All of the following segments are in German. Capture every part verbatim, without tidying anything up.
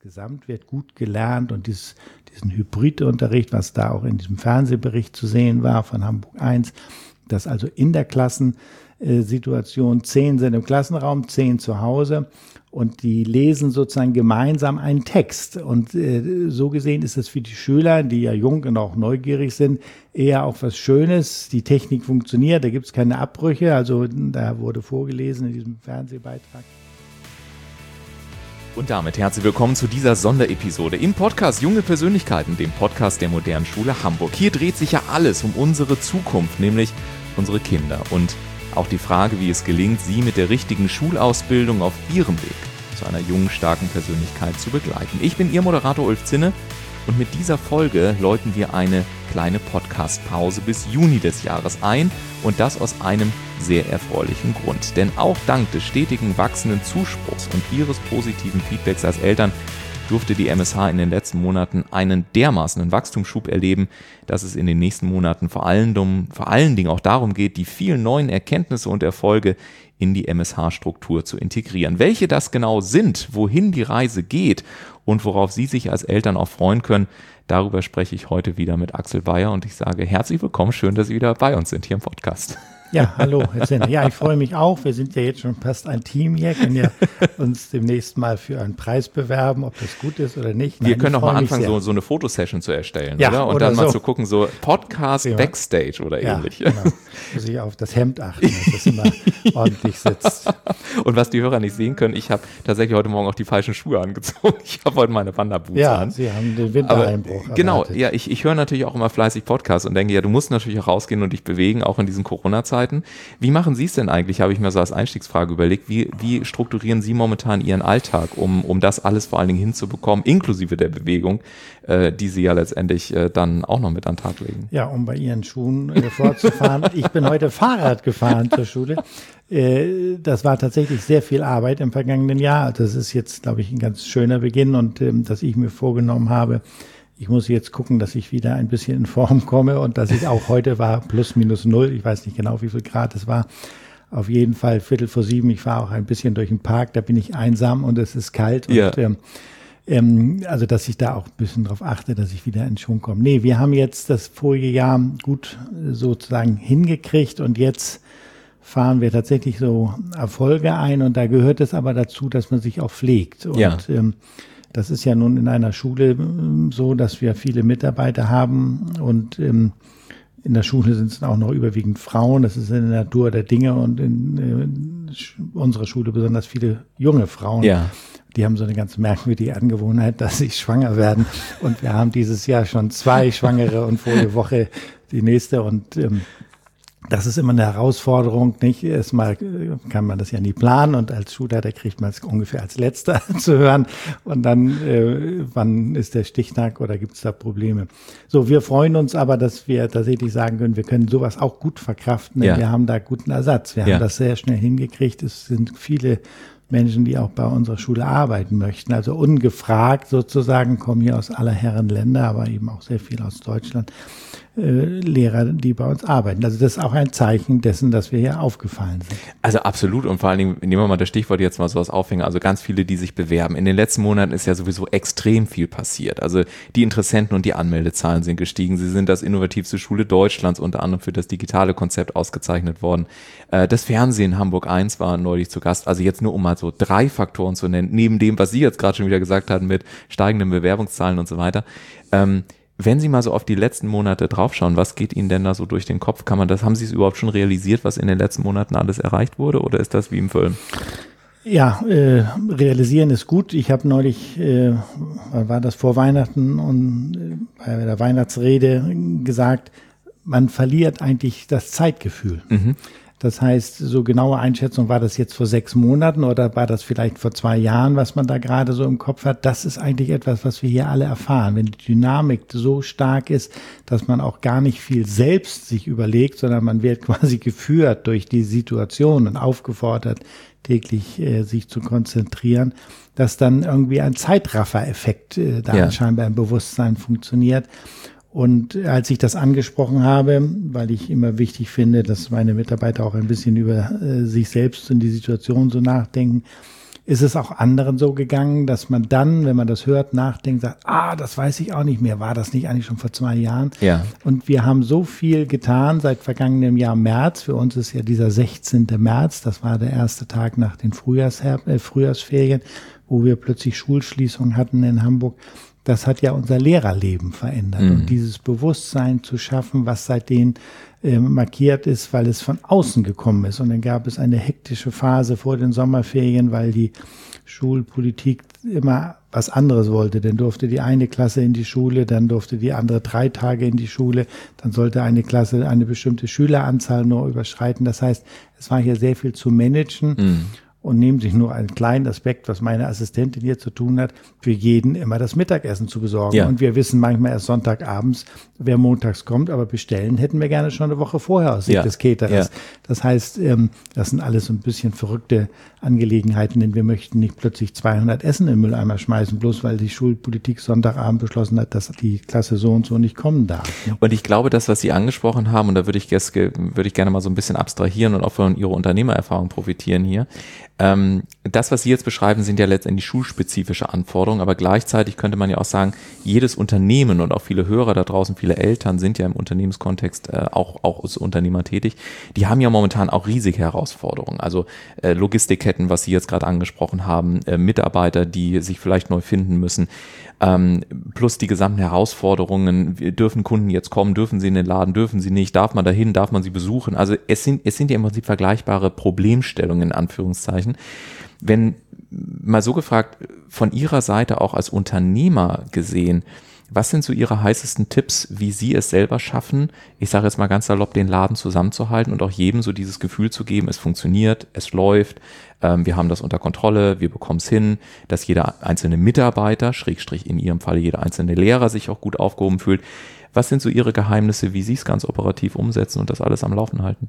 insgesamt wird gut gelernt und dieses, diesen Hybridunterricht, was da auch in diesem Fernsehbericht zu sehen war von Hamburg eins, dass also in der Klassensituation zehn sind im Klassenraum, zehn zu Hause und die lesen sozusagen gemeinsam einen Text. Und äh, so gesehen ist es für die Schüler, die ja jung und auch neugierig sind, eher auch was Schönes. Die Technik funktioniert, da gibt es keine Abbrüche, also da wurde vorgelesen in diesem Fernsehbeitrag. Und damit herzlich willkommen zu dieser Sonderepisode im Podcast Junge Persönlichkeiten, dem Podcast der modernen Schule Hamburg. Hier dreht sich ja alles um unsere Zukunft, nämlich unsere Kinder und auch die Frage, wie es gelingt, sie mit der richtigen Schulausbildung auf ihrem Weg zu einer jungen, starken Persönlichkeit zu begleiten. Ich bin Ihr Moderator Ulf Zinne und mit dieser Folge läuten wir eine kleine Podcast-Pause bis Juni des Jahres ein und das aus einem sehr erfreulichen Grund. Denn auch dank des stetigen wachsenden Zuspruchs und Ihres positiven Feedbacks als Eltern durfte die M S H in den letzten Monaten einen dermaßenen Wachstumsschub erleben, dass es in den nächsten Monaten vor allen, vor allen Dingen auch darum geht, die vielen neuen Erkenntnisse und Erfolge in die M S H-Struktur zu integrieren. Welche das genau sind, wohin die Reise geht und worauf Sie sich als Eltern auch freuen können, darüber spreche ich heute wieder mit Axel Bayer und ich sage herzlich willkommen, schön, dass Sie wieder bei uns sind hier im Podcast. Ja, hallo, Herr Zinne. Ja, ich freue mich auch. Wir sind ja jetzt schon fast ein Team hier, können ja uns demnächst mal für einen Preis bewerben, ob das gut ist oder nicht. Nein, wir können auch mal anfangen, so, so so eine Fotosession zu erstellen, ja, oder? Und oder dann mal so. zu gucken, so Podcast ja. Backstage oder ja, ähnlich. Genau. Muss ich auf das Hemd achten, dass das immer ordentlich sitzt. Und was die Hörer nicht sehen können, ich habe tatsächlich heute Morgen auch die falschen Schuhe angezogen. Ich habe heute meine Wanderboots ja, an. Ja, Sie haben den Wintereinbruch Aber, Genau, erwartet. ja, ich, ich höre natürlich auch immer fleißig Podcasts und denke, ja, du musst natürlich auch rausgehen und dich bewegen, auch in diesen Corona-Zeiten. Wie machen Sie es denn eigentlich, habe ich mir so als Einstiegsfrage überlegt, wie, wie strukturieren Sie momentan Ihren Alltag, um, um das alles vor allen Dingen hinzubekommen, inklusive der Bewegung, äh, die Sie ja letztendlich äh, dann auch noch mit an den Tag legen? Ja, um bei Ihren Schuhen äh, fortzufahren. Ich bin heute Fahrrad gefahren zur Schule. Äh, das war tatsächlich sehr viel Arbeit im vergangenen Jahr. Das ist jetzt, glaube ich, ein ganz schöner Beginn und ähm, dass ich mir vorgenommen habe, ich muss jetzt gucken, dass ich wieder ein bisschen in Form komme und dass ich auch heute war plus minus null. Ich weiß nicht genau, wie viel Grad es war. Auf jeden Fall Viertel vor sieben. Ich fahre auch ein bisschen durch den Park. Da bin ich einsam und es ist kalt. Ja. Und, ähm, ähm, also, dass ich da auch ein bisschen drauf achte, dass ich wieder in Schwung komme. Nee, wir haben jetzt das vorige Jahr gut sozusagen hingekriegt und jetzt fahren wir tatsächlich so Erfolge ein und da gehört es aber dazu, dass man sich auch pflegt. Und ja. ähm, das ist ja nun in einer Schule so, dass wir viele Mitarbeiter haben und ähm, in der Schule sind es auch noch überwiegend Frauen. Das ist in der Natur der Dinge und in äh, unserer Schule besonders viele junge Frauen. Ja. Die haben so eine ganz merkwürdige Angewohnheit, dass sie schwanger werden. Und wir haben dieses Jahr schon zwei Schwangere und vorige Woche die nächste. Und ähm, das ist immer eine Herausforderung, nicht? Erstmal kann man das ja nie planen und als Schulleiter kriegt man es ungefähr als Letzter zu hören und dann, äh, wann ist der Stichtag oder gibt es da Probleme? So, wir freuen uns aber, dass wir tatsächlich sagen können, wir können sowas auch gut verkraften, denn ja. wir haben da guten Ersatz. Wir ja. haben das sehr schnell hingekriegt. Es sind viele Menschen, die auch bei unserer Schule arbeiten möchten. Also ungefragt sozusagen, kommen hier aus aller Herren Länder, aber eben auch sehr viel aus Deutschland, äh, Lehrer, die bei uns arbeiten. Also das ist auch ein Zeichen dessen, dass wir hier aufgefallen sind. Also absolut und vor allen Dingen, nehmen wir mal das Stichwort jetzt mal so als Aufhänger, also ganz viele, die sich bewerben. In den letzten Monaten ist ja sowieso extrem viel passiert. Also die Interessenten und die Anmeldezahlen sind gestiegen. Sie sind als innovativste Schule Deutschlands unter anderem für das digitale Konzept ausgezeichnet worden. Das Fernsehen Hamburg eins war neulich zu Gast. Also jetzt nur um mal so drei Faktoren zu nennen, neben dem, was Sie jetzt gerade schon wieder gesagt hatten mit steigenden Bewerbungszahlen und so weiter. Ähm, wenn Sie mal so auf die letzten Monate draufschauen, was geht Ihnen denn da so durch den Kopf? Kann man das, haben Sie es überhaupt schon realisiert, was in den letzten Monaten alles erreicht wurde oder ist das wie im Film? Ja, äh, realisieren ist gut. Ich habe neulich, äh, war das vor Weihnachten und äh, bei der Weihnachtsrede gesagt, man verliert eigentlich das Zeitgefühl. Mhm. Das heißt, so genaue Einschätzung, war das jetzt vor sechs Monaten oder war das vielleicht vor zwei Jahren, was man da gerade so im Kopf hat? Das ist eigentlich etwas, was wir hier alle erfahren. Wenn die Dynamik so stark ist, dass man auch gar nicht viel selbst sich überlegt, sondern man wird quasi geführt durch die Situation und aufgefordert, täglich äh, sich zu konzentrieren, dass dann irgendwie ein Zeitraffer-Effekt äh, da ja. scheinbar im Bewusstsein funktioniert. Und als ich das angesprochen habe, weil ich immer wichtig finde, dass meine Mitarbeiter auch ein bisschen über äh, sich selbst und die Situation so nachdenken, ist es auch anderen so gegangen, dass man dann, wenn man das hört, nachdenkt, sagt, ah, das weiß ich auch nicht mehr, war das nicht eigentlich schon vor zwei Jahren? Ja. Und wir haben so viel getan seit vergangenem Jahr März. Für uns ist ja dieser sechzehnte März, das war der erste Tag nach den Frühjahrsher- äh, Frühjahrsferien, wo wir plötzlich Schulschließungen hatten in Hamburg. Das hat ja unser Lehrerleben verändert. Mhm. Und dieses Bewusstsein zu schaffen, was seitdem äh, markiert ist, weil es von außen gekommen ist. Und dann gab es eine hektische Phase vor den Sommerferien, weil die Schulpolitik immer was anderes wollte. Dann durfte die eine Klasse in die Schule, dann durfte die andere drei Tage in die Schule, dann sollte eine Klasse eine bestimmte Schüleranzahl nur überschreiten. Das heißt, es war hier sehr viel zu managen. Mhm. Und nehmen sich nur einen kleinen Aspekt, was meine Assistentin hier zu tun hat, für jeden immer das Mittagessen zu besorgen. Ja. Und wir wissen manchmal erst Sonntagabends, wer montags kommt, aber bestellen hätten wir gerne schon eine Woche vorher aus Sicht ja. des Caterers. Ja. Das heißt, das sind alles so ein bisschen verrückte Angelegenheiten, denn wir möchten nicht plötzlich zweihundert Essen in den Mülleimer schmeißen, bloß weil die Schulpolitik Sonntagabend beschlossen hat, dass die Klasse so und so nicht kommen darf. Und ich glaube, das, was Sie angesprochen haben, und da würde ich, würde ich gerne mal so ein bisschen abstrahieren und auch von Ihrer Unternehmererfahrung profitieren hier. Ähm, das, was Sie jetzt beschreiben, sind ja letztendlich schulspezifische Anforderungen, aber gleichzeitig könnte man ja auch sagen, jedes Unternehmen und auch viele Hörer da draußen, viele Eltern sind ja im Unternehmenskontext äh, auch, auch als Unternehmer tätig, die haben ja momentan auch riesige Herausforderungen, also äh, Logistikketten, was Sie jetzt gerade angesprochen haben, äh, Mitarbeiter, die sich vielleicht neu finden müssen, ähm, plus die gesamten Herausforderungen, dürfen Kunden jetzt kommen, dürfen sie in den Laden, dürfen sie nicht, darf man dahin, darf man sie besuchen, also es sind, es sind ja im Prinzip vergleichbare Problemstellungen in Anführungszeichen. Wenn, mal so gefragt, von Ihrer Seite auch als Unternehmer gesehen, was sind so Ihre heißesten Tipps, wie Sie es selber schaffen, ich sage jetzt mal ganz salopp, den Laden zusammenzuhalten und auch jedem so dieses Gefühl zu geben, es funktioniert, es läuft, ähm, wir haben das unter Kontrolle, wir bekommen es hin, dass jeder einzelne Mitarbeiter, Schrägstrich in Ihrem Fall jeder einzelne Lehrer sich auch gut aufgehoben fühlt. Was sind so Ihre Geheimnisse, wie Sie es ganz operativ umsetzen und das alles am Laufen halten?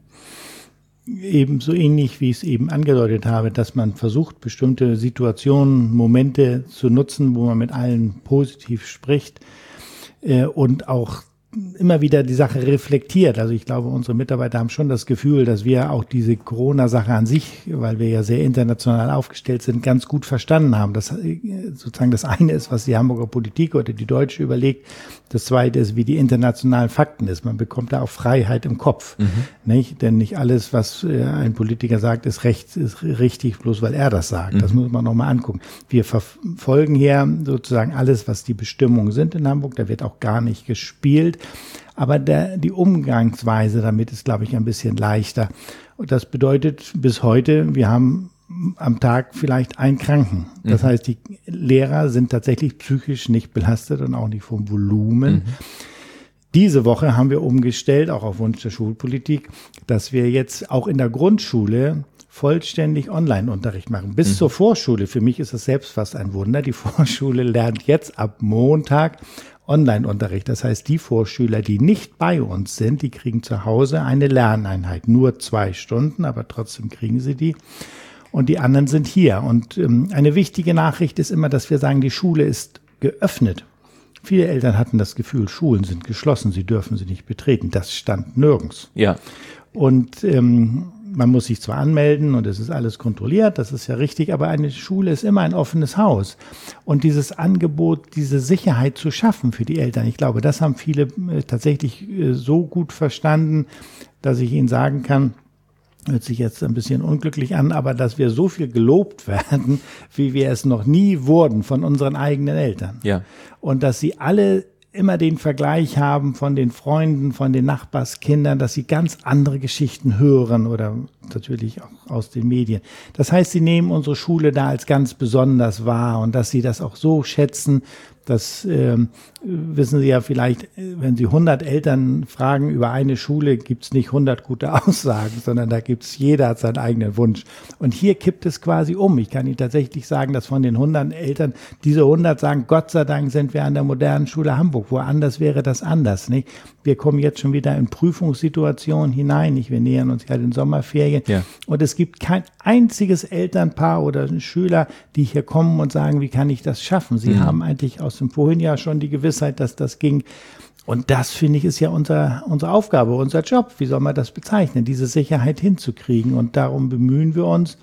Ebenso ähnlich, wie ich es eben angedeutet habe, dass man versucht, bestimmte Situationen, Momente zu nutzen, wo man mit allen positiv spricht äh, und auch immer wieder die Sache reflektiert. Also ich glaube, unsere Mitarbeiter haben schon das Gefühl, dass wir auch diese Corona-Sache an sich, weil wir ja sehr international aufgestellt sind, ganz gut verstanden haben. Das sozusagen das eine ist, was die Hamburger Politik oder die Deutsche überlegt. Das zweite ist, wie die internationalen Fakten ist. Man bekommt da auch Freiheit im Kopf, mhm. nicht? Denn nicht alles, was ein Politiker sagt, ist recht, ist richtig, bloß weil er das sagt. Mhm. Das muss man nochmal angucken. Wir verfolgen hier sozusagen alles, was die Bestimmungen sind in Hamburg. Da wird auch gar nicht gespielt. Aber der, die Umgangsweise damit ist, glaube ich, ein bisschen leichter. Und das bedeutet bis heute, wir haben am Tag vielleicht einen Kranken. Das mhm. heißt, die Lehrer sind tatsächlich psychisch nicht belastet und auch nicht vom Volumen. Mhm. Diese Woche haben wir umgestellt, auch auf Wunsch der Schulpolitik, dass wir jetzt auch in der Grundschule vollständig Online-Unterricht machen. Bis mhm. zur Vorschule. Für mich ist das selbst fast ein Wunder. Die Vorschule lernt jetzt ab Montag Online-Unterricht. Das heißt, die Vorschüler, die nicht bei uns sind, die kriegen zu Hause eine Lerneinheit. Nur zwei Stunden, aber trotzdem kriegen sie die. Und die anderen sind hier. Und ähm, eine wichtige Nachricht ist immer, dass wir sagen, die Schule ist geöffnet. Viele Eltern hatten das Gefühl, Schulen sind geschlossen, sie dürfen sie nicht betreten. Das stand nirgends. Ja. Und ähm, man muss sich zwar anmelden und es ist alles kontrolliert, das ist ja richtig, aber eine Schule ist immer ein offenes Haus. Und dieses Angebot, diese Sicherheit zu schaffen für die Eltern, ich glaube, das haben viele äh, tatsächlich äh, so gut verstanden, dass ich Ihnen sagen kann, hört sich jetzt ein bisschen unglücklich an, aber dass wir so viel gelobt werden, wie wir es noch nie wurden von unseren eigenen Eltern. Ja. Und dass sie alle immer den Vergleich haben von den Freunden, von den Nachbarskindern, dass sie ganz andere Geschichten hören oder natürlich auch aus den Medien. Das heißt, sie nehmen unsere Schule da als ganz besonders wahr und dass sie das auch so schätzen, das äh, wissen Sie ja vielleicht, wenn Sie hundert Eltern fragen über eine Schule, gibt's nicht hundert gute Aussagen, sondern da gibt's, jeder hat seinen eigenen Wunsch. Und hier kippt es quasi um. Ich kann Ihnen tatsächlich sagen, dass von den hundert Eltern, diese hundert sagen, Gott sei Dank sind wir an der modernen Schule Hamburg. Woanders wäre das anders, nicht? Wir kommen jetzt schon wieder in Prüfungssituationen hinein, nicht? Wir nähern uns ja den Sommerferien. Ja. Und es gibt kein einziges Elternpaar oder Schüler, die hier kommen und sagen, wie kann ich das schaffen? Sie mhm. haben eigentlich aus dem Vorhinjahr schon die Gewissheit, dass das ging. Und das, finde ich, ist ja unser, unsere Aufgabe, unser Job. Wie soll man das bezeichnen? Diese Sicherheit hinzukriegen. Und darum bemühen wir uns.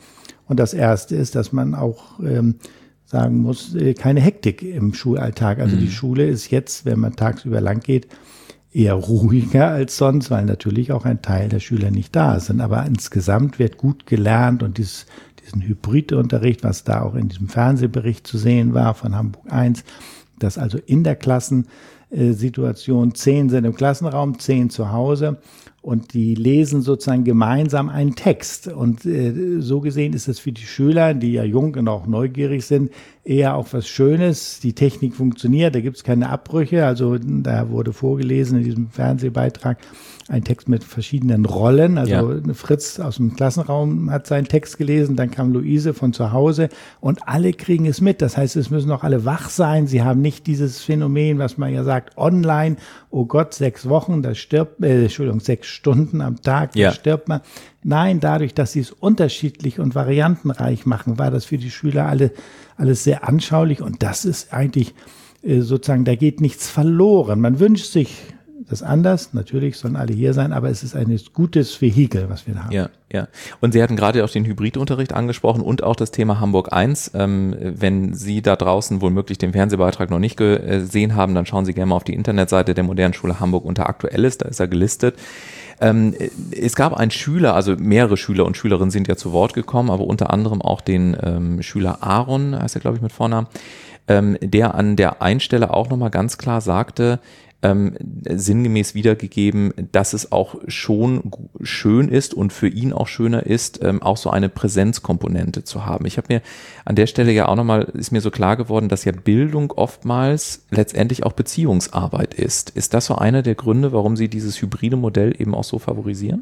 Und das Erste ist, dass man auch ähm, sagen muss, äh, keine Hektik im Schulalltag. Also mhm. die Schule ist jetzt, wenn man tagsüber lang geht, eher ruhiger als sonst, weil natürlich auch ein Teil der Schüler nicht da sind. Aber insgesamt wird gut gelernt und dieses, diesen Hybridunterricht, was da auch in diesem Fernsehbericht zu sehen war von Hamburg eins, dass also in der Klassensituation zehn sind im Klassenraum, zehn zu Hause und die lesen sozusagen gemeinsam einen Text. Und äh, so gesehen ist es für die Schüler, die ja jung und auch neugierig sind, eher auch was Schönes. Die Technik funktioniert, da gibt es keine Abbrüche. Also da wurde vorgelesen in diesem Fernsehbeitrag ein Text mit verschiedenen Rollen. Also ja. Fritz aus dem Klassenraum hat seinen Text gelesen, dann kam Luise von zu Hause und alle kriegen es mit. Das heißt, es müssen auch alle wach sein. Sie haben nicht dieses Phänomen, was man ja sagt, online, oh Gott, sechs Wochen, da stirbt, äh, Entschuldigung, sechs Stunden am Tag, da ja. stirbt man. Nein, dadurch, dass sie es unterschiedlich und variantenreich machen, war das für die Schüler alle alles sehr anschaulich und das ist eigentlich äh, sozusagen, da geht nichts verloren. Man wünscht sich das anders, natürlich sollen alle hier sein, aber es ist ein gutes Vehikel, was wir da haben. Ja, ja. Und Sie hatten gerade auch den Hybridunterricht angesprochen und auch das Thema Hamburg eins. Ähm, wenn Sie da draußen womöglich den Fernsehbeitrag noch nicht gesehen haben, dann schauen Sie gerne mal auf die Internetseite der Modernen Schule Hamburg unter Aktuelles, da ist er gelistet. Ähm, es gab einen Schüler, also mehrere Schüler und Schülerinnen sind ja zu Wort gekommen, aber unter anderem auch den ähm, Schüler Aaron, heißt er glaube ich mit Vornamen, ähm, der an der einen Stelle auch nochmal ganz klar sagte, Ähm, sinngemäß wiedergegeben, dass es auch schon schön ist und für ihn auch schöner ist, ähm, auch so eine Präsenzkomponente zu haben. Ich habe mir an der Stelle ja auch nochmal, ist mir so klar geworden, dass ja Bildung oftmals letztendlich auch Beziehungsarbeit ist. Ist das so einer der Gründe, warum Sie dieses hybride Modell eben auch so favorisieren?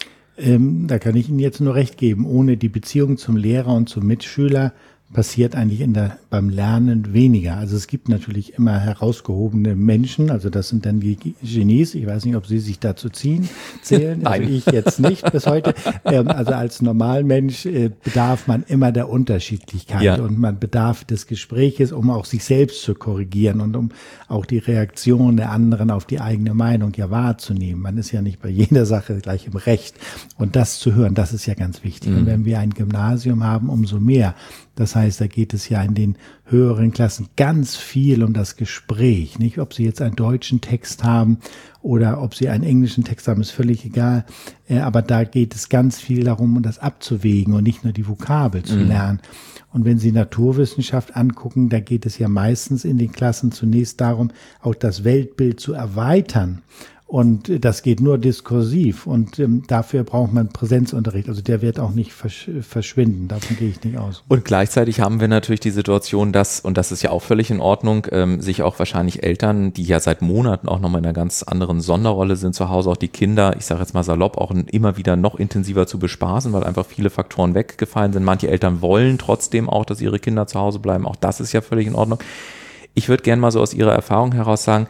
Ähm, da kann ich Ihnen jetzt nur recht geben. Ohne die Beziehung zum Lehrer und zum Mitschüler passiert eigentlich in der, beim Lernen weniger. Also es gibt natürlich immer herausgehobene Menschen, also das sind dann die Genies. Ich weiß nicht, ob Sie sich dazu ziehen, zählen. Nein. Also ich jetzt nicht bis heute. Ähm, also als Normalmensch äh, bedarf man immer der Unterschiedlichkeit ja. und man bedarf des Gespräches, um auch sich selbst zu korrigieren und um auch die Reaktion der anderen auf die eigene Meinung ja wahrzunehmen. Man ist ja nicht bei jeder Sache gleich im Recht. Und das zu hören, das ist ja ganz wichtig. Mhm. Und wenn wir ein Gymnasium haben, umso mehr. Das heißt, da geht es ja in den höheren Klassen ganz viel um das Gespräch, nicht? Ob Sie jetzt einen deutschen Text haben oder ob Sie einen englischen Text haben, ist völlig egal. Aber da geht es ganz viel darum, um das abzuwägen und nicht nur die Vokabel zu mhm. lernen. Und wenn Sie Naturwissenschaft angucken, da geht es ja meistens in den Klassen zunächst darum, auch das Weltbild zu erweitern. Und das geht nur diskursiv und ähm, dafür braucht man Präsenzunterricht. Also der wird auch nicht versch- verschwinden, davon gehe ich nicht aus. Und gleichzeitig haben wir natürlich die Situation, dass, und das ist ja auch völlig in Ordnung, ähm, sich auch wahrscheinlich Eltern, die ja seit Monaten auch nochmal in einer ganz anderen Sonderrolle sind zu Hause, auch die Kinder, ich sage jetzt mal salopp, auch immer wieder noch intensiver zu bespaßen, weil einfach viele Faktoren weggefallen sind. Manche Eltern wollen trotzdem auch, dass ihre Kinder zu Hause bleiben. Auch das ist ja völlig in Ordnung. Ich würde gerne mal so aus Ihrer Erfahrung heraus sagen,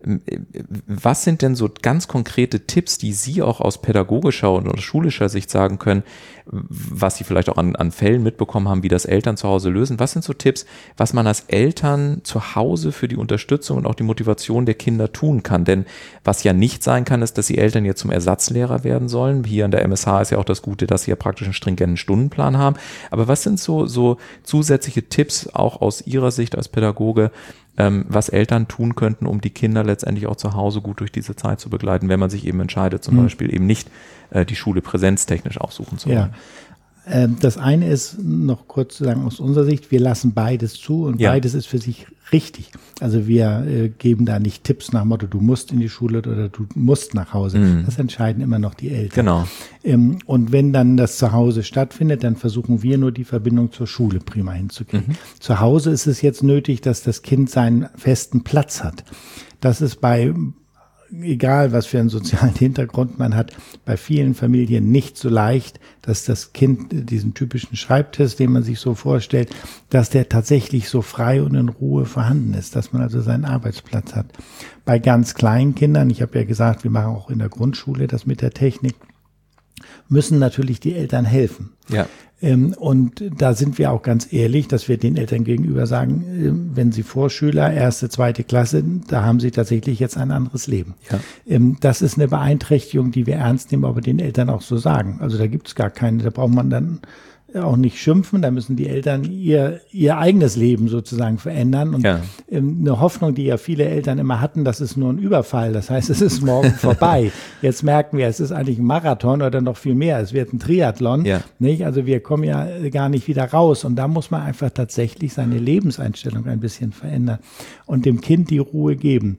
was sind denn so ganz konkrete Tipps, die Sie auch aus pädagogischer und aus schulischer Sicht sagen können, was Sie vielleicht auch an, an Fällen mitbekommen haben, wie das Eltern zu Hause lösen? Was sind so Tipps, was man als Eltern zu Hause für die Unterstützung und auch die Motivation der Kinder tun kann? Denn was ja nicht sein kann, ist, dass die Eltern jetzt zum Ersatzlehrer werden sollen. Hier an der M S H ist ja auch das Gute, dass sie ja praktisch einen stringenten Stundenplan haben. Aber was sind so, so zusätzliche Tipps auch aus Ihrer Sicht als Pädagoge, Ähm, was Eltern tun könnten, um die Kinder letztendlich auch zu Hause gut durch diese Zeit zu begleiten, wenn man sich eben entscheidet, zum mhm. Beispiel eben nicht äh, die Schule präsenztechnisch aufsuchen zu wollen. Ja. Ähm, das eine ist, noch kurz zu sagen, aus unserer Sicht, wir lassen beides zu und ja. beides ist für sich richtig. Also wir äh, geben da nicht Tipps nach dem Motto, du musst in die Schule oder du musst nach Hause. Mhm. Das entscheiden immer noch die Eltern. Genau. Ähm, und wenn dann das zu Hause stattfindet, dann versuchen wir nur die Verbindung zur Schule prima hinzukriegen. Mhm. Zu Hause ist es jetzt nötig, dass das Kind seinen festen Platz hat. Das ist bei egal was für einen sozialen Hintergrund man hat, bei vielen Familien nicht so leicht, dass das Kind diesen typischen Schreibtisch, den man sich so vorstellt, dass der tatsächlich so frei und in Ruhe vorhanden ist, dass man also seinen Arbeitsplatz hat. Bei ganz kleinen Kindern, ich habe ja gesagt, wir machen auch in der Grundschule das mit der Technik, müssen natürlich die Eltern helfen. Ja. Ähm, und da sind wir auch ganz ehrlich, dass wir den Eltern gegenüber sagen, äh, wenn sie Vorschüler, erste, zweite Klasse, da haben sie tatsächlich jetzt ein anderes Leben. Ja. Ähm, das ist eine Beeinträchtigung, die wir ernst nehmen, aber den Eltern auch so sagen. Also da gibt es gar keine, da braucht man dann auch nicht schimpfen, da müssen die Eltern ihr, ihr eigenes Leben sozusagen verändern. Und ja. eine Hoffnung, die ja viele Eltern immer hatten, das ist nur ein Überfall, das heißt, es ist morgen vorbei. Jetzt merken wir, es ist eigentlich ein Marathon oder noch viel mehr, es wird ein Triathlon, ja. nicht? Also wir kommen ja gar nicht wieder raus und da muss man einfach tatsächlich seine Lebenseinstellung ein bisschen verändern und dem Kind die Ruhe geben.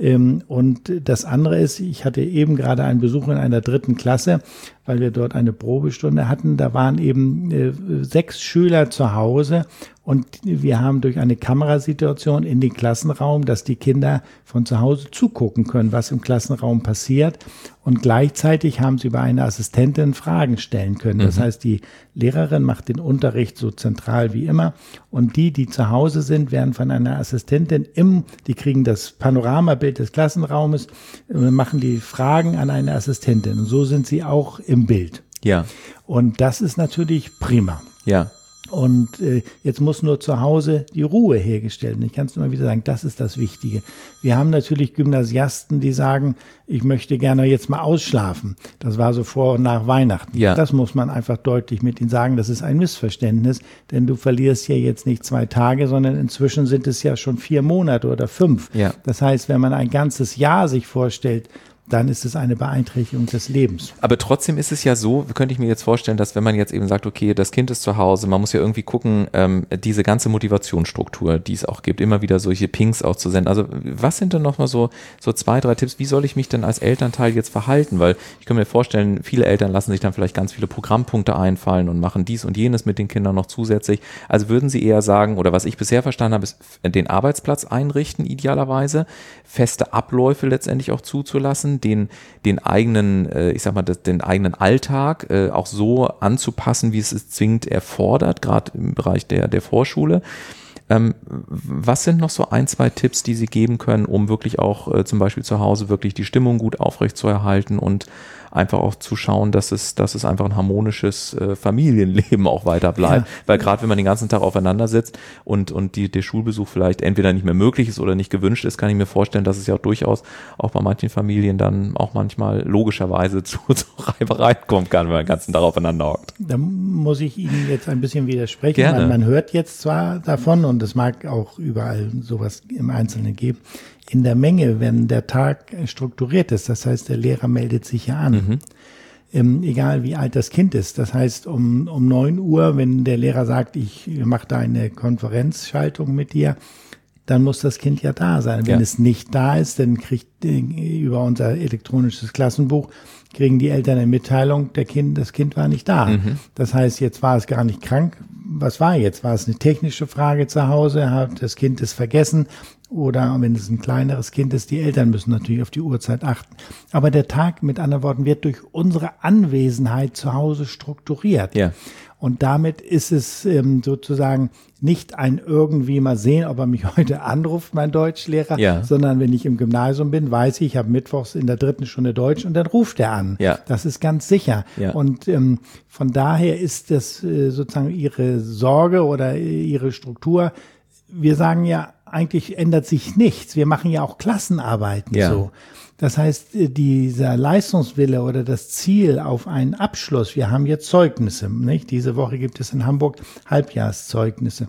Und das andere ist, ich hatte eben gerade einen Besuch in einer dritten Klasse, weil wir dort eine Probestunde hatten. Da waren eben äh, sechs Schüler zu Hause und wir haben durch eine Kamerasituation in den Klassenraum, dass die Kinder von zu Hause zugucken können, was im Klassenraum passiert. Und gleichzeitig haben sie über eine Assistentin Fragen stellen können. Das mhm. heißt, die Lehrerin macht den Unterricht so zentral wie immer. Und die, die zu Hause sind, werden von einer Assistentin im, die kriegen das Panoramabild des Klassenraumes, machen die Fragen an eine Assistentin. Und so sind sie auch im Bild. Ja. Und das ist natürlich prima. Ja. Und äh, jetzt muss nur zu Hause die Ruhe hergestellt werden. Ich kann es immer wieder sagen, das ist das Wichtige. Wir haben natürlich Gymnasiasten, die sagen, ich möchte gerne jetzt mal ausschlafen. Das war so vor und nach Weihnachten. Ja. Das muss man einfach deutlich mit ihnen sagen. Das ist ein Missverständnis, denn du verlierst ja jetzt nicht zwei Tage, sondern inzwischen sind es ja schon vier Monate oder fünf. Ja. Das heißt, wenn man ein ganzes Jahr sich vorstellt, dann ist es eine Beeinträchtigung des Lebens. Aber trotzdem ist es ja so, könnte ich mir jetzt vorstellen, dass wenn man jetzt eben sagt, okay, das Kind ist zu Hause, man muss ja irgendwie gucken, ähm, diese ganze Motivationsstruktur, die es auch gibt, immer wieder solche Pings auch zu senden. Also was sind denn nochmal so, so zwei, drei Tipps, wie soll ich mich denn als Elternteil jetzt verhalten? Weil ich kann mir vorstellen, viele Eltern lassen sich dann vielleicht ganz viele Programmpunkte einfallen und machen dies und jenes mit den Kindern noch zusätzlich. Also würden Sie eher sagen, oder was ich bisher verstanden habe, ist den Arbeitsplatz einrichten idealerweise, feste Abläufe letztendlich auch zuzulassen, den, den eigenen, äh, ich sag mal, das, den eigenen Alltag äh, auch so anzupassen, wie es es zwingend erfordert, gerade im Bereich der, der Vorschule. Ähm, was sind noch so ein, zwei Tipps, die Sie geben können, um wirklich auch äh, zum Beispiel zu Hause wirklich die Stimmung gut aufrechtzuerhalten und einfach auch zu schauen, dass es, dass es einfach ein harmonisches äh, Familienleben auch weiter bleibt. Ja. Weil gerade wenn man den ganzen Tag aufeinander sitzt und, und die, der Schulbesuch vielleicht entweder nicht mehr möglich ist oder nicht gewünscht ist, kann ich mir vorstellen, dass es ja auch durchaus auch bei manchen Familien dann auch manchmal logischerweise zu, zu Reibereien kommen kann, wenn man den ganzen Tag aufeinander hockt. Da muss ich Ihnen jetzt ein bisschen widersprechen. Gerne. Man, man hört jetzt zwar davon und es mag auch überall sowas im Einzelnen geben, in der Menge, wenn der Tag strukturiert ist, das heißt, der Lehrer meldet sich ja an, mhm. ähm, egal wie alt das Kind ist. Das heißt, um, um neun Uhr, wenn der Lehrer sagt, ich mache da eine Konferenzschaltung mit dir, dann muss das Kind ja da sein. Wenn ja. es nicht da ist, dann kriegt äh, über unser elektronisches Klassenbuch kriegen die Eltern eine Mitteilung, der Kind, das Kind war nicht da. Mhm. Das heißt, jetzt war es gar nicht krank. Was war jetzt? War es eine technische Frage zu Hause? Hat das Kind es vergessen? Oder wenn es ein kleineres Kind ist, die Eltern müssen natürlich auf die Uhrzeit achten. Aber der Tag, mit anderen Worten, wird durch unsere Anwesenheit zu Hause strukturiert. Ja. Und damit ist es ähm, sozusagen nicht ein irgendwie mal sehen, ob er mich heute anruft, mein Deutschlehrer, ja. sondern wenn ich im Gymnasium bin, weiß ich, ich habe mittwochs in der dritten Stunde Deutsch und dann ruft er an. Ja. Das ist ganz sicher. Ja. Und ähm, von daher ist das äh, sozusagen ihre Sorge oder ihre Struktur. Wir sagen ja, eigentlich ändert sich nichts. Wir machen ja auch Klassenarbeiten ja. so. Das heißt, dieser Leistungswille oder das Ziel auf einen Abschluss, wir haben jetzt Zeugnisse, nicht? Diese Woche gibt es in Hamburg Halbjahreszeugnisse.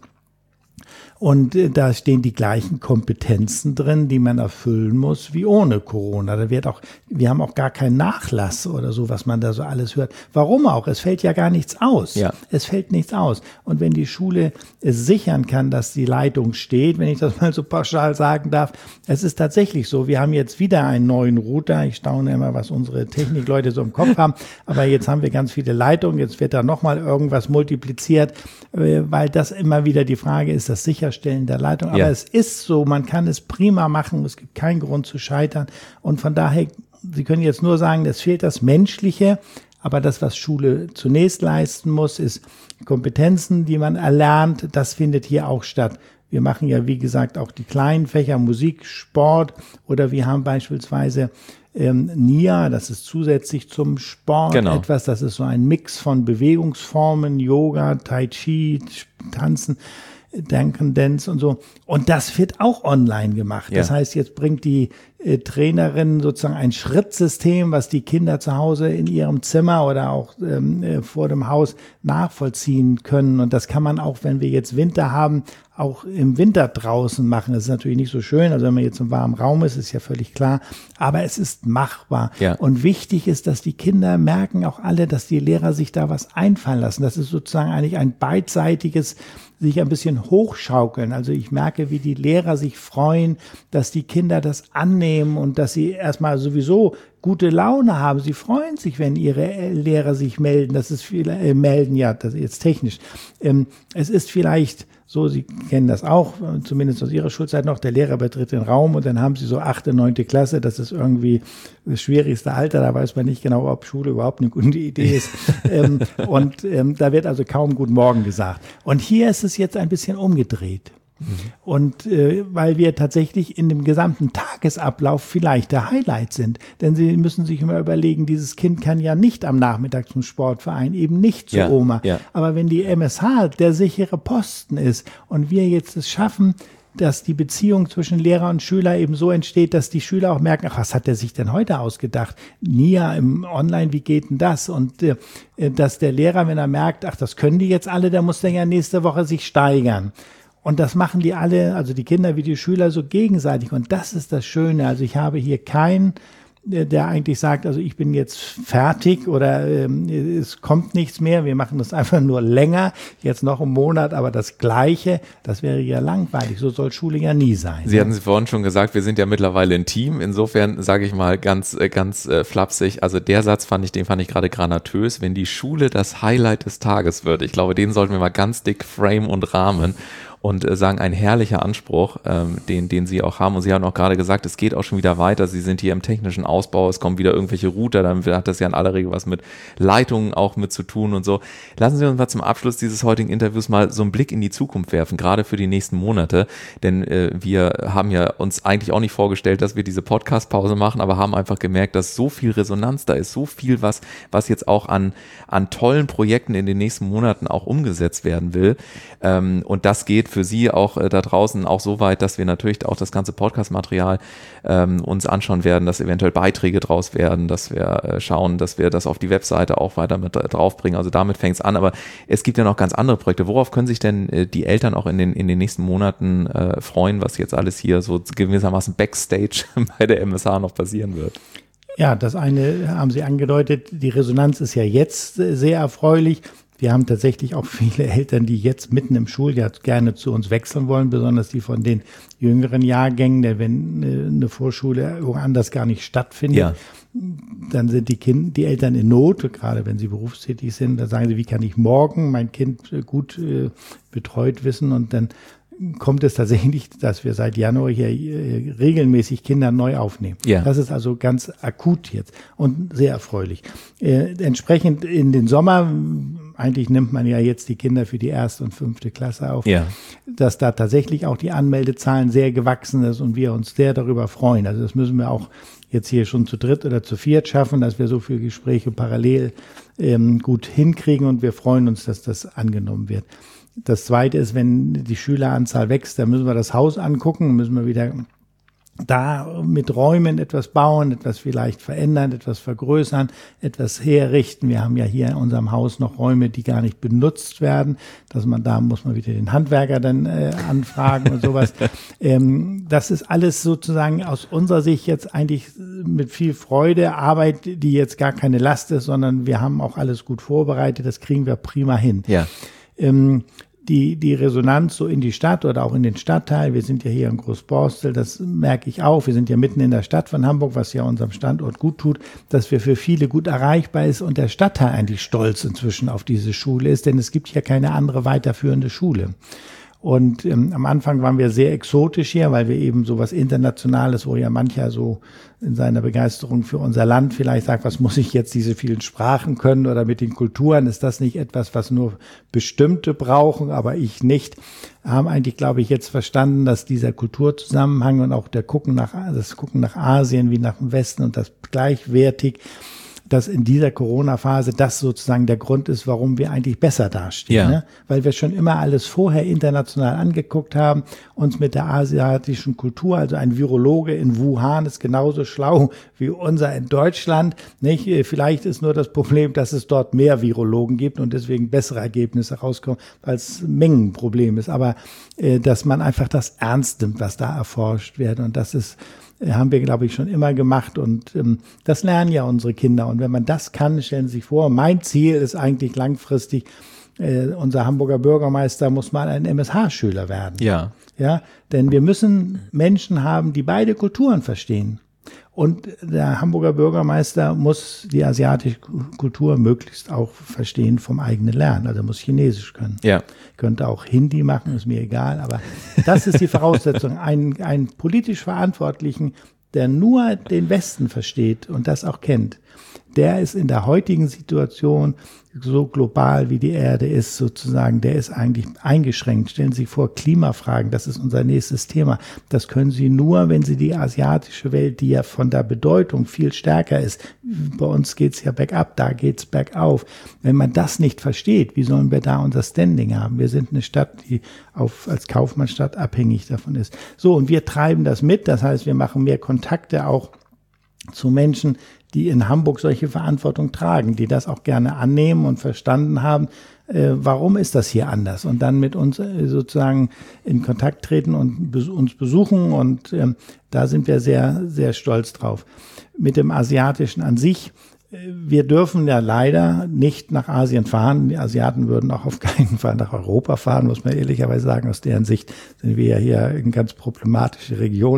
Und da stehen die gleichen Kompetenzen drin, die man erfüllen muss, wie ohne Corona. Da wird auch, wir haben auch gar keinen Nachlass oder so, was man da so alles hört. Warum auch? Es fällt ja gar nichts aus. Ja. Es fällt nichts aus. Und wenn die Schule es sichern kann, dass die Leitung steht, wenn ich das mal so pauschal sagen darf, es ist tatsächlich so. Wir haben jetzt wieder einen neuen Router. Ich staune immer, was unsere Technikleute so im Kopf haben. Aber jetzt haben wir ganz viele Leitungen. Jetzt wird da nochmal irgendwas multipliziert, weil das immer wieder die Frage ist, das sicher Stellen der Leitung. Aber ja. es ist so, man kann es prima machen, es gibt keinen Grund zu scheitern. Und von daher, Sie können jetzt nur sagen, es fehlt das Menschliche, aber das, was Schule zunächst leisten muss, ist Kompetenzen, die man erlernt, das findet hier auch statt. Wir machen ja, wie gesagt, auch die kleinen Fächer, Musik, Sport oder wir haben beispielsweise ähm, N I A, das ist zusätzlich zum Sport genau. etwas, das ist so ein Mix von Bewegungsformen, Yoga, Tai Chi, Tanzen. Duncan-Dance und so. Und das wird auch online gemacht. Ja. Das heißt, jetzt bringt die äh, Trainerin sozusagen ein Schrittsystem, was die Kinder zu Hause in ihrem Zimmer oder auch ähm, äh, vor dem Haus nachvollziehen können. Und das kann man auch, wenn wir jetzt Winter haben, auch im Winter draußen machen. Das ist natürlich nicht so schön. Also wenn man jetzt im warmen Raum ist, ist ja völlig klar. Aber es ist machbar. Ja. Und wichtig ist, dass die Kinder merken auch alle, dass die Lehrer sich da was einfallen lassen. Das ist sozusagen eigentlich ein beidseitiges sich ein bisschen hochschaukeln. Also ich merke, wie die Lehrer sich freuen, dass die Kinder das annehmen und dass sie erstmal sowieso gute Laune haben. Sie freuen sich, wenn ihre Lehrer sich melden. Das ist viel, äh, melden, ja, das ist jetzt technisch. Ähm, es ist vielleicht so, Sie kennen das auch, zumindest aus Ihrer Schulzeit noch, der Lehrer betritt den Raum und dann haben Sie so achte, neunte Klasse, das ist irgendwie das schwierigste Alter, da weiß man nicht genau, ob Schule überhaupt eine gute Idee ist. ähm, und ähm, da wird also kaum Guten Morgen gesagt. Und hier ist es jetzt ein bisschen umgedreht. Mhm. Und äh, weil wir tatsächlich in dem gesamten Tagesablauf vielleicht der Highlight sind. Denn Sie müssen sich immer überlegen, dieses Kind kann ja nicht am Nachmittag zum Sportverein, eben nicht zur ja, Oma. Ja. Aber wenn die M S H der sichere Posten ist und wir jetzt es schaffen, dass die Beziehung zwischen Lehrer und Schüler eben so entsteht, dass die Schüler auch merken, ach, was hat der sich denn heute ausgedacht? Nia im Online, wie geht denn das? Und äh, dass der Lehrer, wenn er merkt, ach, das können die jetzt alle, der muss dann ja nächste Woche sich steigern. Und das machen die alle, also die Kinder wie die Schüler, so gegenseitig. Und das ist das Schöne. Also ich habe hier keinen, der eigentlich sagt, also ich bin jetzt fertig oder ähm, es kommt nichts mehr. Wir machen das einfach nur länger, jetzt noch einen Monat, aber das Gleiche, das wäre ja langweilig. So soll Schule ja nie sein. Sie hatten es vorhin schon gesagt, wir sind ja mittlerweile ein Team. Insofern sage ich mal ganz, ganz äh, flapsig. Also der Satz fand ich, den fand ich gerade granatös. Wenn die Schule das Highlight des Tages wird, ich glaube, den sollten wir mal ganz dick frame und rahmen. Und äh, sagen, ein herrlicher Anspruch, ähm, den, den Sie auch haben. Und Sie haben auch gerade gesagt, es geht auch schon wieder weiter. Sie sind hier im technischen Ausbau, es kommen wieder irgendwelche Router, dann hat das ja in aller Regel was mit Leitungen auch mit zu tun und so. Lassen Sie uns mal zum Abschluss dieses heutigen Interviews mal so einen Blick in die Zukunft werfen, gerade für die nächsten Monate. Denn äh, wir haben ja uns eigentlich auch nicht vorgestellt, dass wir diese Podcast-Pause machen, aber haben einfach gemerkt, dass so viel Resonanz da ist, so viel, was, was jetzt auch an, an tollen Projekten in den nächsten Monaten auch umgesetzt werden will. Ähm, und das geht für Sie auch äh, da draußen auch so weit, dass wir natürlich auch das ganze Podcast-Material ähm, uns anschauen werden, dass eventuell Beiträge draus werden, dass wir äh, schauen, dass wir das auf die Webseite auch weiter mit äh, draufbringen. Also damit fängt es an, aber es gibt ja noch ganz andere Projekte. Worauf können sich denn äh, die Eltern auch in den in den nächsten Monaten äh, freuen, was jetzt alles hier so gewissermaßen Backstage bei der M S H noch passieren wird? Ja, das eine haben Sie angedeutet, die Resonanz ist ja jetzt äh, sehr erfreulich. Wir haben tatsächlich auch viele Eltern, die jetzt mitten im Schuljahr gerne zu uns wechseln wollen, besonders die von den jüngeren Jahrgängen, denn wenn eine Vorschule woanders gar nicht stattfindet, ja. dann sind die Kinder, die Eltern in Not, gerade wenn sie berufstätig sind, da sagen sie, wie kann ich morgen mein Kind gut äh, betreut wissen, und dann kommt es tatsächlich, dass wir seit Januar hier äh, regelmäßig Kinder neu aufnehmen. Ja. Das ist also ganz akut jetzt und sehr erfreulich. Äh, entsprechend in den Sommer, eigentlich nimmt man ja jetzt die Kinder für die erste und fünfte Klasse auf, ja. dass da tatsächlich auch die Anmeldezahlen sehr gewachsen ist und wir uns sehr darüber freuen. Also das müssen wir auch jetzt hier schon zu dritt oder zu viert schaffen, dass wir so viele Gespräche parallel ähm, gut hinkriegen, und wir freuen uns, dass das angenommen wird. Das Zweite ist, wenn die Schüleranzahl wächst, dann müssen wir das Haus angucken, müssen wir wieder da mit Räumen etwas bauen, etwas vielleicht verändern, etwas vergrößern, etwas herrichten. Wir haben ja hier in unserem Haus noch Räume, die gar nicht benutzt werden. Dass man da muss man wieder den Handwerker dann äh, anfragen und sowas. ähm, das ist alles sozusagen aus unserer Sicht jetzt eigentlich mit viel Freude Arbeit, die jetzt gar keine Last ist, sondern wir haben auch alles gut vorbereitet. Das kriegen wir prima hin. Ja. Ähm, die, die Resonanz so in die Stadt oder auch in den Stadtteil, wir sind ja hier in Großborstel, das merke ich auch, wir sind ja mitten in der Stadt von Hamburg, was ja unserem Standort gut tut, dass wir für viele gut erreichbar ist und der Stadtteil eigentlich stolz inzwischen auf diese Schule ist, denn es gibt hier keine andere weiterführende Schule. Und ähm, am Anfang waren wir sehr exotisch hier, weil wir eben so was Internationales, wo ja mancher so in seiner Begeisterung für unser Land vielleicht sagt, was muss ich jetzt diese vielen Sprachen können oder mit den Kulturen, ist das nicht etwas, was nur Bestimmte brauchen, aber ich nicht. Haben eigentlich, glaube ich, jetzt verstanden, dass dieser Kulturzusammenhang und auch der Gucken nach, das Gucken nach Asien wie nach dem Westen und das gleichwertig, dass in dieser Corona-Phase das sozusagen der Grund ist, warum wir eigentlich besser dastehen. Ja. Ne? Weil wir schon immer alles vorher international angeguckt haben, uns mit der asiatischen Kultur, also ein Virologe in Wuhan ist genauso schlau wie unser in Deutschland. Nicht? Vielleicht ist nur das Problem, dass es dort mehr Virologen gibt und deswegen bessere Ergebnisse rauskommen, weil es ein Mengenproblem ist. Aber äh, dass man einfach das ernst nimmt, was da erforscht wird. Und das ist haben wir, glaube ich, schon immer gemacht und ähm, das lernen ja unsere Kinder. Und wenn man das kann, stellen Sie sich vor, mein Ziel ist eigentlich langfristig, äh, unser Hamburger Bürgermeister muss mal ein M S H-Schüler werden. Ja. Ja, denn wir müssen Menschen haben, die beide Kulturen verstehen. Und der Hamburger Bürgermeister muss die asiatische Kultur möglichst auch verstehen vom eigenen Lernen. Also er muss Chinesisch können. Ja. Könnte auch Hindi machen, ist mir egal. Aber das ist die Voraussetzung. Ein, ein politisch Verantwortlichen, der nur den Westen versteht und das auch kennt, der ist in der heutigen Situation so global wie die Erde ist sozusagen, der ist eigentlich eingeschränkt. Stellen Sie sich vor, Klimafragen, das ist unser nächstes Thema. Das können Sie nur, wenn Sie die asiatische Welt, die ja von der Bedeutung viel stärker ist. Bei uns geht's ja bergab, da geht's bergauf. Wenn man das nicht versteht, wie sollen wir da unser Standing haben? Wir sind eine Stadt, die auf, als Kaufmannsstadt abhängig davon ist. So, und wir treiben das mit. Das heißt, wir machen mehr Kontakte auch zu Menschen, die in Hamburg solche Verantwortung tragen, die das auch gerne annehmen und verstanden haben, äh, warum ist das hier anders? Und dann mit uns äh, sozusagen in Kontakt treten und bes- uns besuchen und ähm, da sind wir sehr, sehr stolz drauf. Mit dem Asiatischen an sich, äh, wir dürfen ja leider nicht nach Asien fahren. Die Asiaten würden auch auf keinen Fall nach Europa fahren, muss man ehrlicherweise sagen. Aus deren Sicht sind wir ja hier eine ganz problematische Region.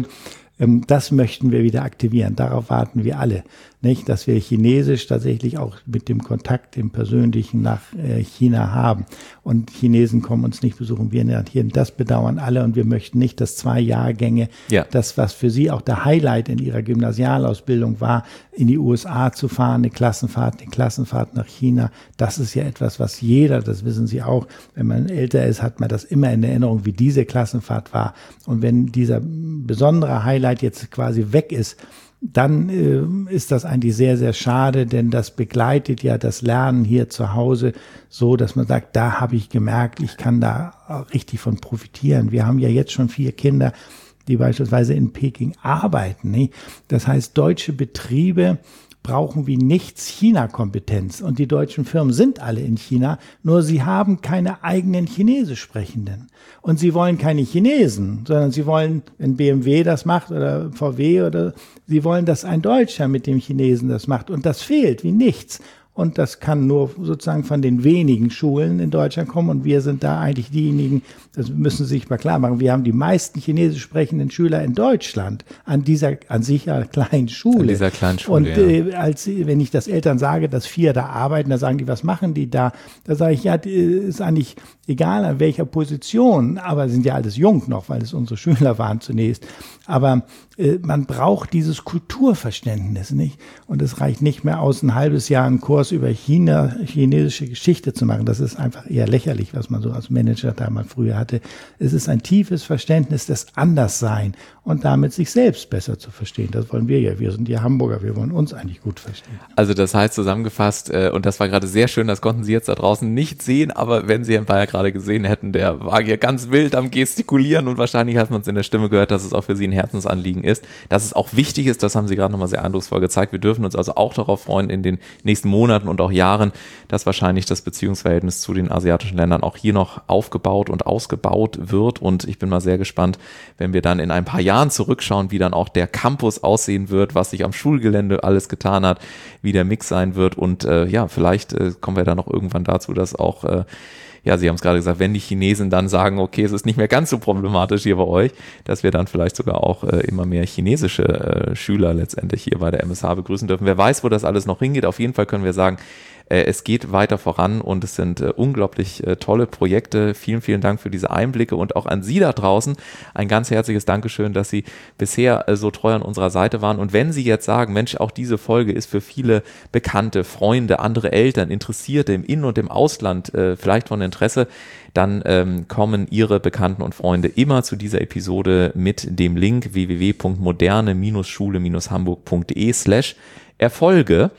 Das möchten wir wieder aktivieren. Darauf warten wir alle, nicht, dass wir Chinesisch tatsächlich auch mit dem Kontakt, dem Persönlichen nach China haben. Und Chinesen kommen uns nicht besuchen. Wir hier, das bedauern alle und wir möchten nicht, dass zwei Jahrgänge, ja. das, was für sie auch der Highlight in ihrer Gymnasialausbildung war, in die U S A zu fahren, eine Klassenfahrt, eine Klassenfahrt nach China. Das ist ja etwas, was jeder, das wissen Sie auch, wenn man älter ist, hat man das immer in Erinnerung, wie diese Klassenfahrt war. Und wenn dieser besondere Highlight jetzt quasi weg ist, dann äh, ist das eigentlich sehr, sehr schade, denn das begleitet ja das Lernen hier zu Hause so, dass man sagt, da habe ich gemerkt, ich kann da richtig von profitieren. Wir haben ja jetzt schon vier Kinder, die beispielsweise in Peking arbeiten. Nicht? Das heißt, deutsche Betriebe brauchen wie nichts China-Kompetenz. Und die deutschen Firmen sind alle in China, nur sie haben keine eigenen Chinesisch Sprechenden. Und sie wollen keine Chinesen, sondern sie wollen, wenn B M W das macht oder V W oder, sie wollen, dass ein Deutscher mit dem Chinesen das macht. Und das fehlt wie nichts. Und das kann nur sozusagen von den wenigen Schulen in Deutschland kommen. Und wir sind da eigentlich diejenigen, das müssen Sie sich mal klar machen, wir haben die meisten chinesisch sprechenden Schüler in Deutschland an dieser an sich kleinen Schule. An dieser kleinen Schule, Und äh, als wenn ich das Eltern sage, dass vier da arbeiten, da sagen die, was machen die da? Da sage ich, ja, ist eigentlich egal an welcher Position, aber sind ja alles jung noch, weil es unsere Schüler waren zunächst. Aber äh, man braucht dieses Kulturverständnis, nicht? Und es reicht nicht mehr aus, ein halbes Jahr einen Kurs über China, chinesische Geschichte zu machen. Das ist einfach eher lächerlich, was man so als Manager da mal früher hatte. Es ist ein tiefes Verständnis des Anderssein und damit sich selbst besser zu verstehen. Das wollen wir ja. Wir sind ja Hamburger, wir wollen uns eigentlich gut verstehen. Also das heißt zusammengefasst, äh, und das war gerade sehr schön, das konnten Sie jetzt da draußen nicht sehen, aber wenn Sie Herrn Bayer gerade gesehen hätten, der war hier ganz wild am Gestikulieren und wahrscheinlich hat man es in der Stimme gehört, dass es auch für Sie ein Herzensanliegen ist. Dass es auch wichtig ist, das haben Sie gerade nochmal sehr eindrucksvoll gezeigt. Wir dürfen uns also auch darauf freuen in den nächsten Monaten und auch Jahren, dass wahrscheinlich das Beziehungsverhältnis zu den asiatischen Ländern auch hier noch aufgebaut und ausgebaut wird. Und ich bin mal sehr gespannt, wenn wir dann in ein paar Jahren zurückschauen, wie dann auch der Campus aussehen wird, was sich am Schulgelände alles getan hat, wie der Mix sein wird. Und äh, ja, vielleicht äh, kommen wir dann noch irgendwann dazu, dass auch äh, ja, Sie haben es gerade gesagt, wenn die Chinesen dann sagen, okay, es ist nicht mehr ganz so problematisch hier bei euch, dass wir dann vielleicht sogar auch äh, immer mehr chinesische äh, Schüler letztendlich hier bei der M S H begrüßen dürfen. Wer weiß, wo das alles noch hingeht. Auf jeden Fall können wir sagen, äh, es geht weiter voran und es sind äh, unglaublich äh, tolle Projekte. Vielen, vielen Dank für diese Einblicke und auch an Sie da draußen ein ganz herzliches Dankeschön, dass Sie bisher äh, so treu an unserer Seite waren. Und wenn Sie jetzt sagen, Mensch, auch diese Folge ist für viele Bekannte, Freunde, andere Eltern, Interessierte im In- und im Ausland äh, vielleicht von Interesse, dann ähm, kommen Ihre Bekannten und Freunde immer zu dieser Episode mit dem Link w w w punkt moderne Schule Hamburg punkt de slash Erfolge.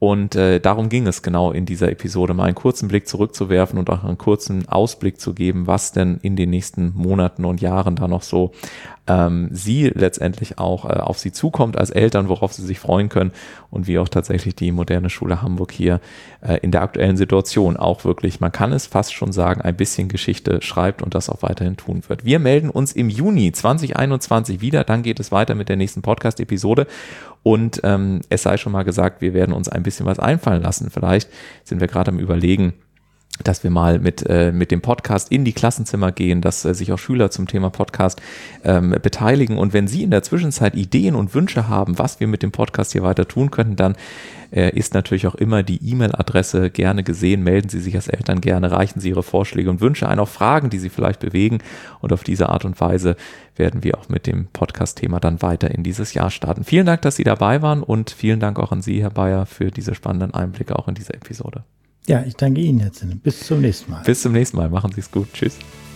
Und äh, darum ging es genau in dieser Episode, mal einen kurzen Blick zurückzuwerfen und auch einen kurzen Ausblick zu geben, was denn in den nächsten Monaten und Jahren da noch so ähm, Sie letztendlich auch äh, auf Sie zukommt als Eltern, worauf Sie sich freuen können und wie auch tatsächlich die moderne Schule Hamburg hier äh, in der aktuellen Situation auch wirklich, man kann es fast schon sagen, ein bisschen Geschichte schreibt und das auch weiterhin tun wird. Wir melden uns im Juni zwanzig einundzwanzig wieder, dann geht es weiter mit der nächsten Podcast-Episode. Und ähm, es sei schon mal gesagt, wir werden uns ein bisschen was einfallen lassen. Vielleicht sind wir gerade am Überlegen, dass wir mal mit äh, mit dem Podcast in die Klassenzimmer gehen, dass äh, sich auch Schüler zum Thema Podcast ähm, beteiligen. Und wenn Sie in der Zwischenzeit Ideen und Wünsche haben, was wir mit dem Podcast hier weiter tun könnten, dann äh, ist natürlich auch immer die E-Mail-Adresse gerne gesehen. Melden Sie sich als Eltern gerne, reichen Sie Ihre Vorschläge und Wünsche ein, auch Fragen, die Sie vielleicht bewegen. Und auf diese Art und Weise werden wir auch mit dem Podcast-Thema dann weiter in dieses Jahr starten. Vielen Dank, dass Sie dabei waren und vielen Dank auch an Sie, Herr Bayer, für diese spannenden Einblicke auch in dieser Episode. Ja, ich danke Ihnen jetzt. Bis zum nächsten Mal. Bis zum nächsten Mal. Machen Sie es gut. Tschüss.